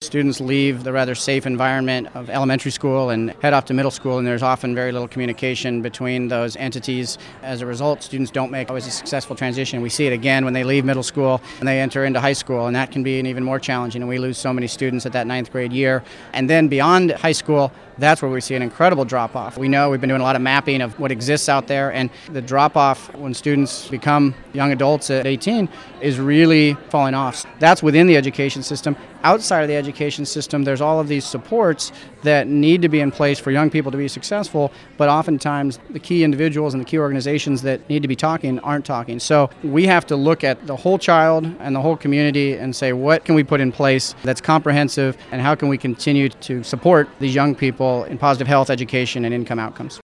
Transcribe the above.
students leave the rather safe environment of elementary school and head off to middle school, and there's often very little communication between those entities. As a result, students don't make always a successful transition. We see it again when they leave middle school and they enter into high school, and that can be even more challenging, and we lose so many students at that ninth grade year. And then beyond high school, that's where we see an incredible drop-off. We know we've been doing a lot of mapping of what exists out there, and the drop-off when students become young adults at 18 is really falling off. That's within the education system. Outside of the education system, there's all of these supports that need to be in place for young people to be successful, but oftentimes the key individuals and the key organizations that need to be talking aren't talking. So we have to look at the whole child and the whole community and say, what can we put in place that's comprehensive, and how can we continue to support these young people in positive health, education, and income outcomes?